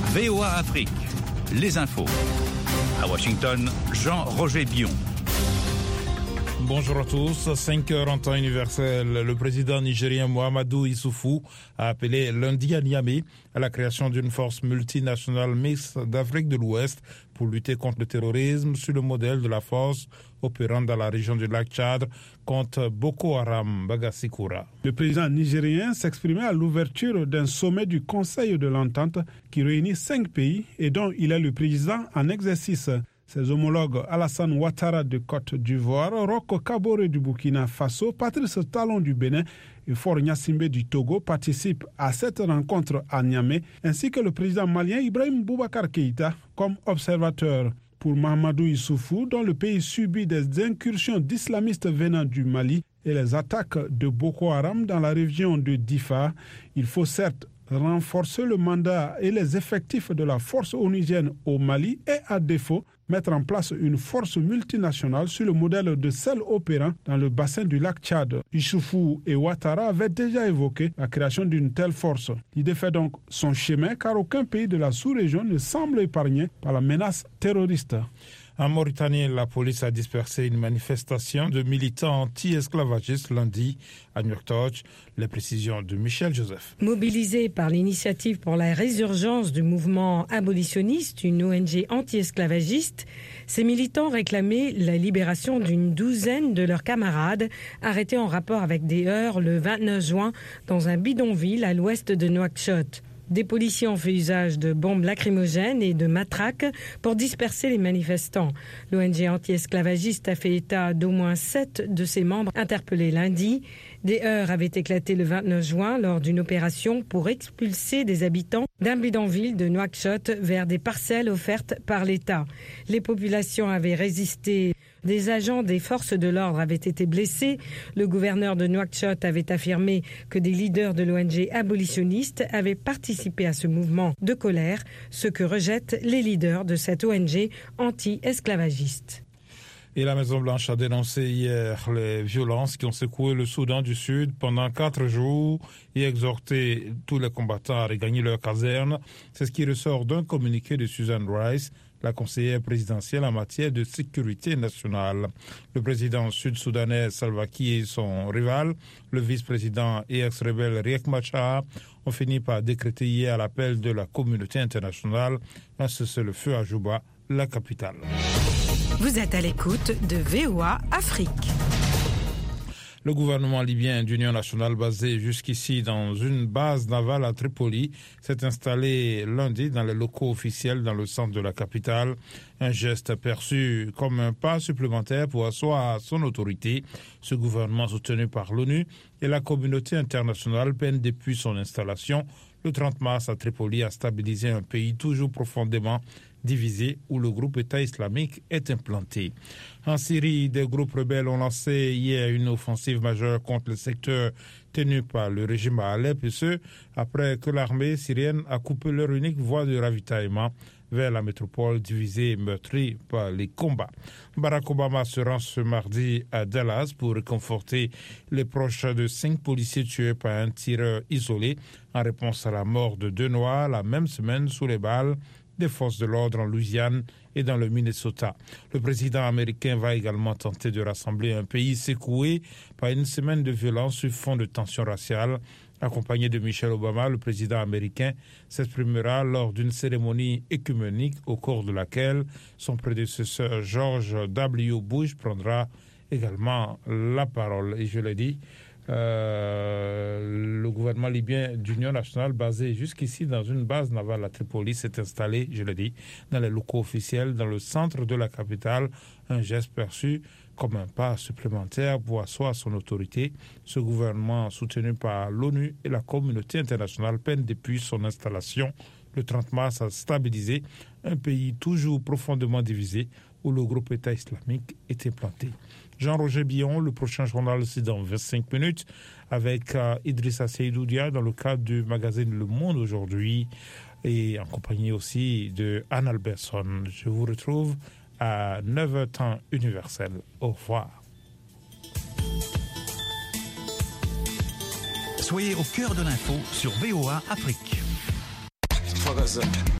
VOA Afrique, les infos. À Washington, Jean-Roger Bion. Bonjour à tous, 5h en temps universel. Le président nigérien Mahamadou Issoufou a appelé lundi à Niamey à la création d'une force multinationale mixte d'Afrique de l'Ouest pour lutter contre le terrorisme sur le modèle de la force opérant dans la région du lac Tchad contre Boko Haram. Bagasikoura. Le président nigérien s'exprimait à l'ouverture d'un sommet du Conseil de l'Entente qui réunit 5 pays et dont il est le président en exercice. Ses homologues Alassane Ouattara de Côte d'Ivoire, Roch Kabore du Burkina Faso, Patrice Talon du Bénin et Faure Gnassingbé du Togo participent à cette rencontre à Niamey, ainsi que le président malien Ibrahim Boubacar Keïta comme observateur. Pour Mahamadou Issoufou, dont le pays subit des incursions d'islamistes venant du Mali et les attaques de Boko Haram dans la région de Difa, il faut certes renforcer le mandat et les effectifs de la force onusienne au Mali et, à défaut, mettre en place une force multinationale sur le modèle de celle opérant dans le bassin du lac Tchad. Issoufou et Ouattara avaient déjà évoqué la création d'une telle force. L'idée fait donc son chemin car aucun pays de la sous-région ne semble épargné par la menace terroriste. En Mauritanie, la police a dispersé une manifestation de militants anti-esclavagistes lundi à Nouakchott. Les précisions de Michel Joseph. Mobilisés par l'initiative pour la résurgence du mouvement abolitionniste, une ONG anti-esclavagiste, ces militants réclamaient la libération d'une douzaine de leurs camarades arrêtés en rapport avec des heurts le 29 juin dans un bidonville à l'ouest de Nouakchott. Des policiers ont fait usage de bombes lacrymogènes et de matraques pour disperser les manifestants. L'ONG anti-esclavagiste a fait état d'au moins 7 de ses membres interpellés lundi. Des heurts avaient éclaté le 29 juin lors d'une opération pour expulser des habitants d'un bidonville de Nouakchott vers des parcelles offertes par l'État. Les populations avaient résisté. Des agents des forces de l'ordre avaient été blessés. Le gouverneur de Nouakchott avait affirmé que des leaders de l'ONG abolitionniste avaient participé à ce mouvement de colère, ce que rejettent les leaders de cette ONG anti-esclavagiste. Et la Maison-Blanche a dénoncé hier les violences qui ont secoué le Soudan du Sud pendant 4 jours et exhorté tous les combattants à regagner leur caserne. C'est ce qui ressort d'un communiqué de Susan Rice, la conseillère présidentielle en matière de sécurité nationale. Le président sud-soudanais Salva Kiir et son rival, le vice-président et ex-rebelle Riek Machar, ont fini par décréter hier à l'appel de la communauté internationale un cessez-le-feu à Juba, la capitale. Vous êtes à l'écoute de VOA Afrique. Le gouvernement libyen d'union nationale basé jusqu'ici dans une base navale à Tripoli s'est installé lundi dans les locaux officiels dans le centre de la capitale. Un geste perçu comme un pas supplémentaire pour asseoir son autorité. Ce gouvernement soutenu par l'ONU et la communauté internationale peine depuis son installation le 30 mars à Tripoli à stabiliser un pays toujours profondément divisé où le groupe État islamique est implanté. En Syrie, des groupes rebelles ont lancé hier une offensive majeure contre le secteur tenu par le régime à Alep, et ce, après que l'armée syrienne a coupé leur unique voie de ravitaillement vers la métropole divisée et meurtrie par les combats. Barack Obama se rend ce mardi à Dallas pour réconforter les proches de 5 policiers tués par un tireur isolé en réponse à la mort de 2 Noirs la même semaine sous les balles des forces de l'ordre en Louisiane et dans le Minnesota. Le président américain va également tenter de rassembler un pays secoué par une semaine de violence sur fond de tensions raciales. Accompagné de Michelle Obama, le président américain s'exprimera lors d'une cérémonie écuménique au cours de laquelle son prédécesseur George W. Bush prendra également la parole. Et je l'ai dit, le gouvernement libyen d'union nationale basé jusqu'ici dans une base navale à Tripoli s'est installé, je l'ai dit, dans les locaux officiels dans le centre de la capitale, un geste perçu comme un pas supplémentaire pour asseoir son autorité. Ce gouvernement soutenu par l'ONU et la communauté internationale peine depuis son installation le 30 mars à stabiliser un pays toujours profondément divisé où le groupe État islamique est implanté. Jean-Roger Bion, le prochain journal, c'est dans 25 minutes, avec Idrissa Seydoudia dans le cadre du magazine Le Monde aujourd'hui et en compagnie aussi de Anne Alberson. Je vous retrouve à 9h temps universel. Au revoir. Soyez au cœur de l'info sur VOA Afrique.